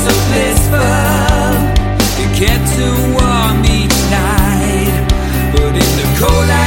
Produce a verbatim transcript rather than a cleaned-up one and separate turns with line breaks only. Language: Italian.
so blissful. It kept too warm each night, but in the cold I